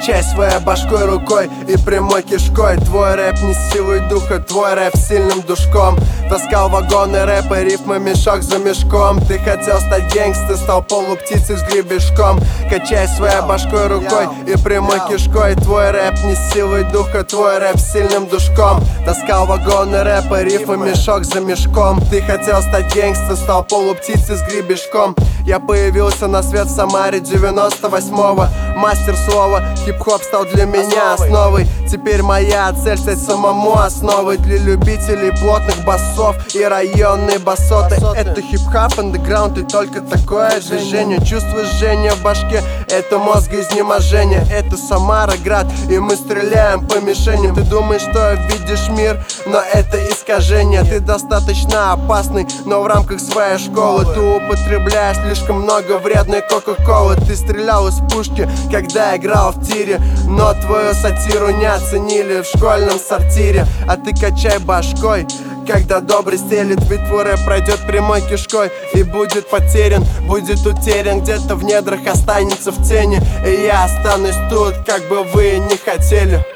Качай своей башкой, рукой и прямой кишкой. Твой рэп не с силой духа, твой рэп с сильным душком. Таскал вагоны рэпа, рифмы мешок за мешком. Ты хотел стать гангстер, стал полуптицей с гребешком. Качай своей башкой, рукой и прямой кишкой. Твой рэп не с силой духа, твой рэп с сильным душком. Таскал вагоны рэпа, рифмы мешок за мешком. Ты хотел стать гангстер, стал полуптицей с гребешком. Я появился на свет в Самаре 98-го. Мастер слова, хип-хоп стал для меня основой. Теперь моя цель стать самому основой для любителей плотных басов и районные басоты. Это хип-хоп, андеграунд и только такое движение. Чувство жжения в башке, это мозгоизнеможение. Это Самара, град, и мы стреляем по мишеням. Ты думаешь, что видишь мир, но это искажение. Ты достаточно опасный, но в рамках своей школы. Ты употребляешь слишком много вредной кока-колы. Ты стрелял из пушки, когда играл в тире, но твою сатиру не оценили в школьном сортире. А ты качай башкой, когда добрый стелит, ведь твой рэп пройдет прямой кишкой и будет потерян, будет утерян, где-то в недрах останется в тени. И я останусь тут, как бы вы не хотели.